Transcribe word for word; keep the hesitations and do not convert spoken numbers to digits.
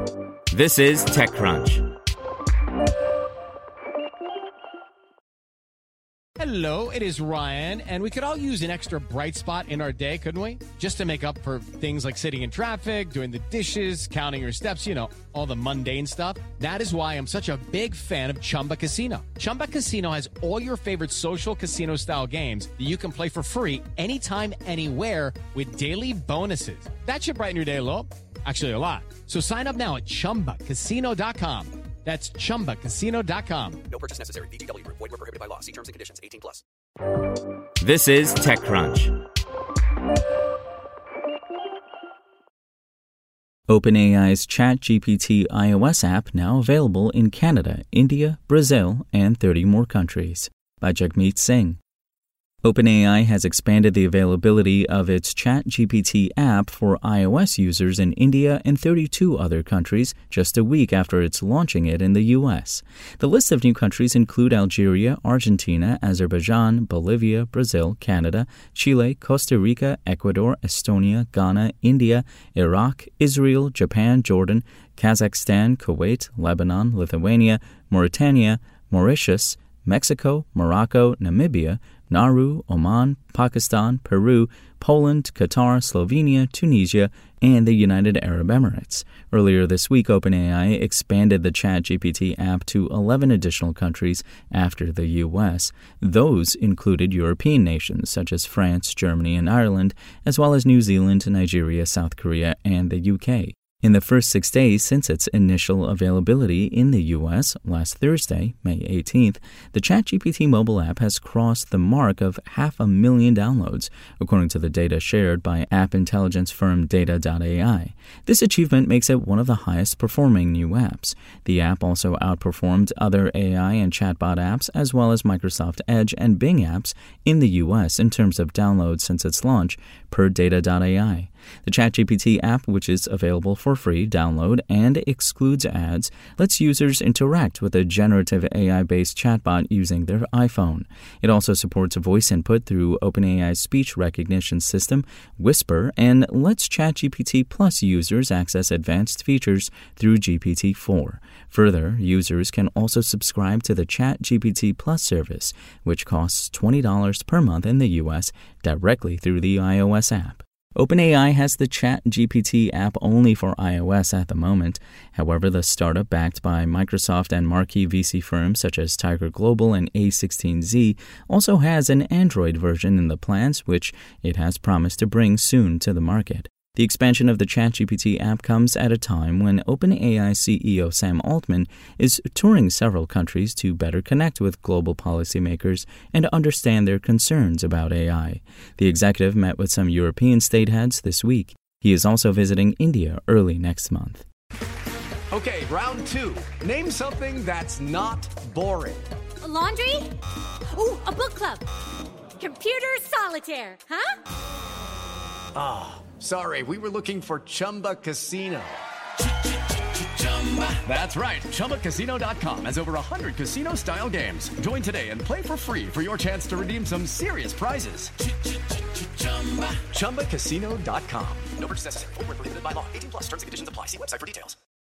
This is TechCrunch. Hello, it is Ryan, and we could all use an extra bright spot in our day, couldn't we? Just to make up for things like sitting in traffic, doing the dishes, counting your steps, you know, all the mundane stuff. That is why I'm such a big fan of Chumba Casino. Chumba Casino has all your favorite social casino-style games that you can play for free anytime, anywhere with daily bonuses. That should brighten your day a little. Actually, a lot. So sign up now at chumba casino dot com. That's chumba casino dot com. No purchase necessary. V G W Group. Void where prohibited by law. See terms and conditions. eighteen plus. This is TechCrunch. OpenAI's ChatGPT iOS app now available in Canada, India, Brazil, and thirty more countries. By Jagmeet Singh. OpenAI has expanded the availability of its ChatGPT app for iOS users in India and thirty-two other countries just a week after its launching it in the U S. The list of new countries include Algeria, Argentina, Azerbaijan, Bolivia, Brazil, Canada, Chile, Costa Rica, Ecuador, Estonia, Ghana, India, Iraq, Israel, Japan, Jordan, Kazakhstan, Kuwait, Lebanon, Lithuania, Mauritania, Mauritius, Mexico, Morocco, Namibia, Nauru, Oman, Pakistan, Peru, Poland, Qatar, Slovenia, Tunisia, and the United Arab Emirates. Earlier this week, OpenAI expanded the ChatGPT app to eleven additional countries after the U S. Those included European nations such as France, Germany, and Ireland, as well as New Zealand, Nigeria, South Korea, and the U K. In the first six days since its initial availability in the U S last Thursday, May eighteenth, the ChatGPT mobile app has crossed the mark of half a million downloads, according to the data shared by app intelligence firm Data dot A I. This achievement makes it one of the highest performing new apps. The app also outperformed other A I and chatbot apps as well as Microsoft Edge and Bing apps in the U S in terms of downloads since its launch, per Data dot A I. The ChatGPT app, which is available for free download and excludes ads, lets users interact with a generative A I-based chatbot using their iPhone. It also supports voice input through OpenAI's speech recognition system, Whisper, and lets ChatGPT Plus users access advanced features through G P T four. Further, users can also subscribe to the ChatGPT Plus service, which costs twenty dollars per month in the U S directly through the iOS app. OpenAI has the ChatGPT app only for iOS at the moment. However, the startup backed by Microsoft and marquee V C firms such as Tiger Global and A sixteen Z also has an Android version in the plans, which it has promised to bring soon to the market. The expansion of the ChatGPT app comes at a time when OpenAI C E O Sam Altman is touring several countries to better connect with global policymakers and understand their concerns about A I. The executive met with some European state heads this week. He is also visiting India early next month. Okay, round two. Name something that's not boring. A laundry? Ooh, a book club. Computer solitaire, huh? Ah. Oh. Sorry, we were looking for Chumba Casino. That's right. Chumba Casino dot com has over one hundred casino-style games. Join today and play for free for your chance to redeem some serious prizes. Chumba Casino dot com. No purchase necessary. Void where prohibited by law. eighteen plus. Terms and conditions apply. See website for details.